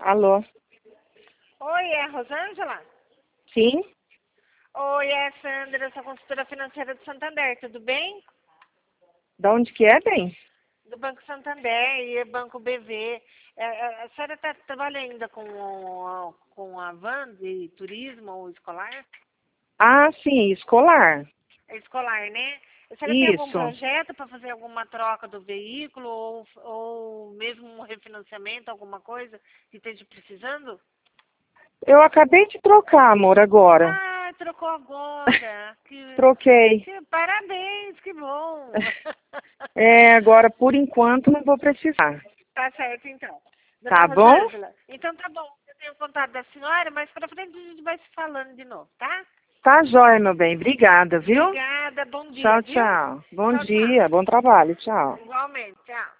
Alô? Oi, é a Rosângela? Sim? Oi, é a Sandra, sou consultora financeira do Santander, tudo bem? Da onde que é, bem? Do Banco Santander e Banco BV. A senhora trabalha ainda com a van de turismo ou escolar? Ah, sim, escolar. É escolar, né? A senhora tem algum Isso. projeto para fazer alguma troca do veículo ou mesmo um refinanciamento, alguma coisa que esteja precisando? Eu acabei de trocar, amor, agora. Ah, trocou agora. Troquei. Parabéns, que bom. Agora, por enquanto, não vou precisar. Tá certo, então. Dona Tá bom? Rosângela, então tá bom. Eu tenho o contato da senhora, mas pra frente a gente vai se falando de novo, tá? Tá jóia, meu bem. Obrigada, viu? Obrigada, bom dia, Tchau, viu? tchau. Bom Tchau, tchau. dia, bom trabalho. Tchau. Igualmente, tchau.